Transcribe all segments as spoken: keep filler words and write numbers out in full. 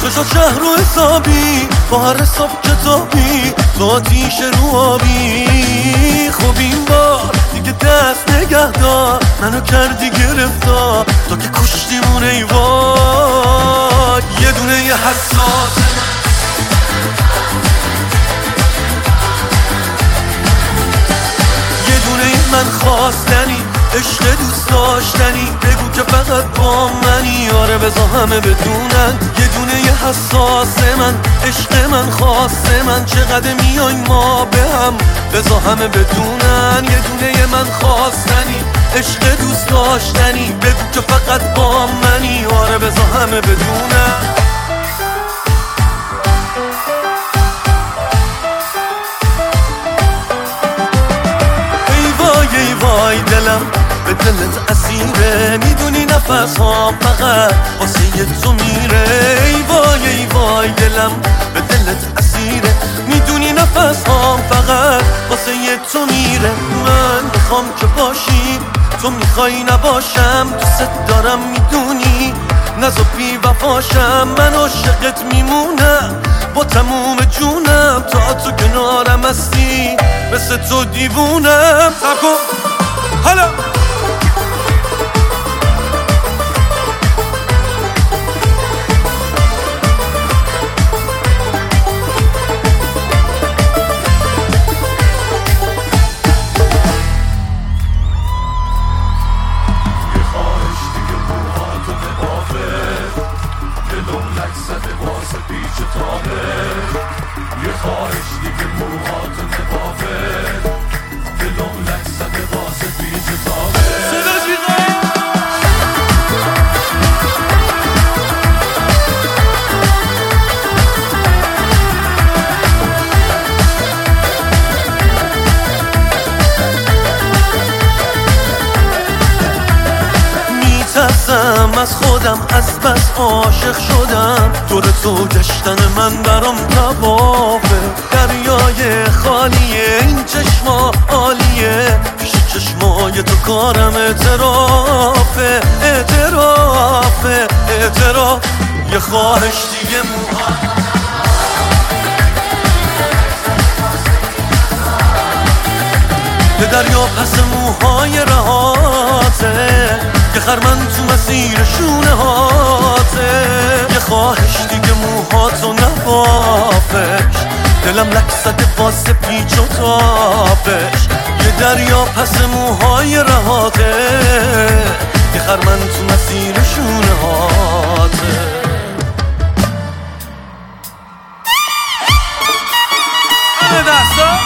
چشا شهر و حسابی با هر حساب کتابی تو آتیش رو آبی. خب این بار دیگه دست نگه دار، منو کردی گرفتار تا که کشتیمونه ای وای. یه دونه یه حساس یه دونه من خواستنی، عشق دوست داشتنی، بگو که فقط با منی. آره بذار همه بدونن یه دونه یه حساس من، عشق من خاص من، چقدر میایم ما به هم بذار همه بدونن. یه دونه یه من خواستنی، عشق دوست داشتنی، بگو که فقط با منی. آره بذار همه بدونن. ای وای ای وای دلم به دلت اسیره، میدونی نفس ها فقط واسه یه تو میره. ای وای ای وای دلم به دلت اسیره، میدونی نفس ها فقط واسه یه تو میره. من میخوام که باشی، تو میخوای نباشم، دوست دارم میدونی، نزا بی وفاشم. من عاشقت میمونم با تموم جونم، تا تو کنارم هستی مثل تو دیوونم. سب کن حالا یه خواهش دیگه موهاتو نبافه، دلم لک زده واسه پیچ تابه. صدا جیغه میترسم از خودم، از بس عاشق شدم، دور تو گشتن من برام توافه. دریای خالیه این چشما عالیه، پیش چشمای تو کارم اعترافه. اعترافه اعتراف یه خواهش دیگه موها به دریا پس موهای رهاته، یه خرمن تو مسیر شونه هاته. یه خواهش دیگه موهاتو نبافش، دلم لک زده واسه پیچ و تابش. یه دریا پس موهای رهاته، یه خرمن تو مسیر شونه هاته. همه دستا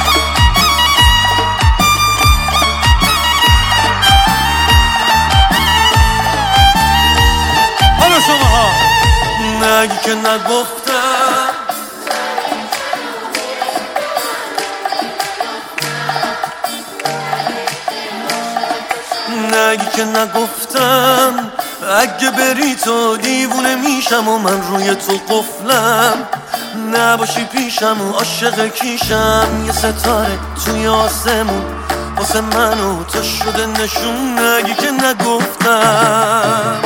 شماها نگی که نگفتم، نگی که نگفتم، اگه بری تو دیوونه میشم و من روی تو قفلم. نباشی پیشم و عاشق کیشم، یه ستاره توی آسمون واسه من و تو شده نشون. نگی که نگفتم.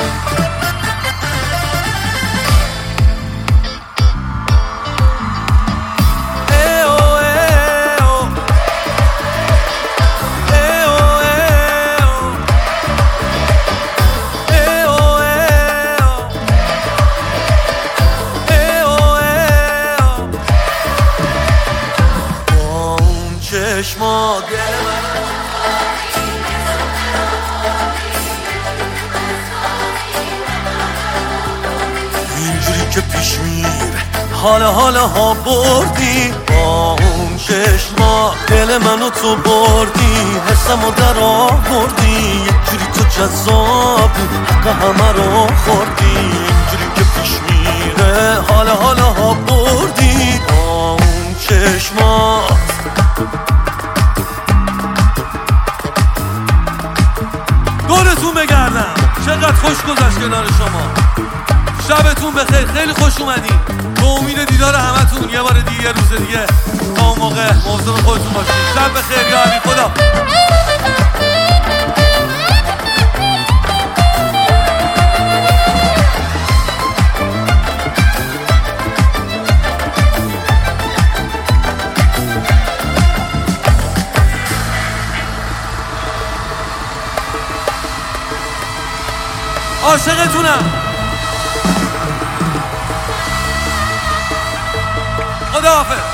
چشما اینجوری که پیش میره حالا حالا ها بردی، با اون چشما دل منو تو بردی، حسمو در آوردی. یک جوری تو جذابی حق همه رو خوردی، اینجوری که پیش میره حالا حالا ها بردی، با اون چشما. دورتون بگردم، چقدر خوش گذشت کنار شما. شبتون بخیر، خیلی خوش اومدین. به امید دیدار همتون یه بار دیگه، یه روز دیگه. تا اون موقع مواظب خودتون باشین. شب بخیر یا علی خدا. عاشقتونم. خداحافظ.